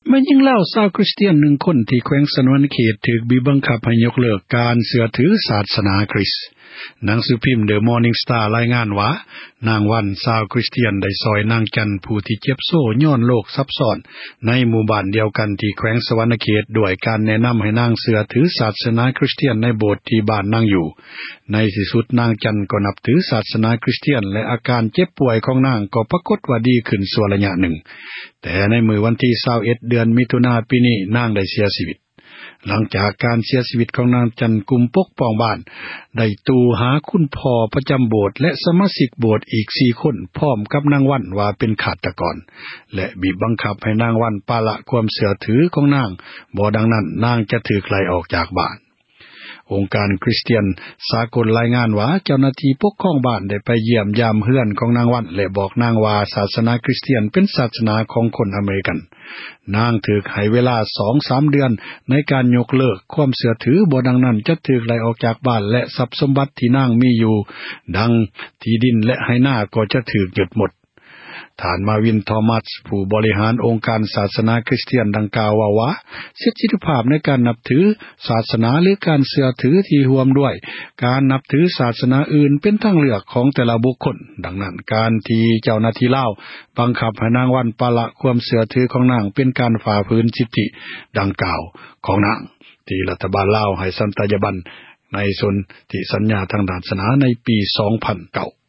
แม้ยิ่งแล้วชาวคริสเตียน1คนที่แขวงสนวนเขตถูกบีบบังคับให้ยกเลิกการเชื่อถือศาสนาคริสต์หนังสือพิมพ์ The Morning Star รายงานว่านางวันชาวคริสเตียนได้ซอยนางจันผู้ที่เจ็บโซ่ย้อนโลกซับซ้อนในหมู่บ้านเดียวกันที่แขวงสวรรณเขตด้วยการแนะนําให้นางเชื่อถือศาสนาคริสเตียนในโบสถ์ที่บ้านนางอยู่ในที่สุดนางจันก็นับถือศาสนาคริสเตียนและอาการเจ็บป่วยของนางก็ปรากฏว่าดีขึ้นชั่วระยะหนึ่งแต่ในมื้อวันที่21เดือนมิถุนายนปีนี้นางได้เสียชีวิตหลังจากการเสียชีวิตของนางจันกลุ่มปกป้องบ้านได้ตู่หาคุณพ่อประจำโบสถ์และสมาชิกโบสถ์อีก4คนพร้อมกับนางวันว่าเป็นฆาตกรและบีบบังคับให้นางวันปาละความเชื่อถือของนางบ่ดังนั้นนางจะถูกไล่ออกจากบ้านองค์การคริสเตียนสากลรายงานว่าเจ้าหน้าที่ปกครองบ้านได้ไปเยี่ยมยามเฮือนของนางวันและบอกนางว่าศาสนาคริสเตียนเป็นศาสนาของคนอเมริกันนางถูกให้เวลา 2-3 เดือนในการยกเลิกความเชื่อถือบ่ดังนั้นจะถูกไล่ออกจากบ้านและทรัพย์สมบัติที่นางมีอยู่ดังที่ดินและไหหน้าก็จะถูกยึดหมดท่านมาวินทอมัสผู้บริหารองค์การศาสนาคริสเตียนดังกล่าวว่าเสถียรภาพในการนับถือศาสนาหรือการเชื่อถือที่ร่วมด้วยการนับถือศาสนาอื่นเป็นทางเลือกของแต่ละบุคคลดังนั้นการที่เจ้าหน้าที่ลาวบังคับให้นางวันปาละความเชื่อถือของนางเป็นการฝ่าฝืนสิทธิดังกล่าวของนางที่รัฐบาลลาวให้สันตยบันในสนธิสัญญาทางศาสนาในปี 2009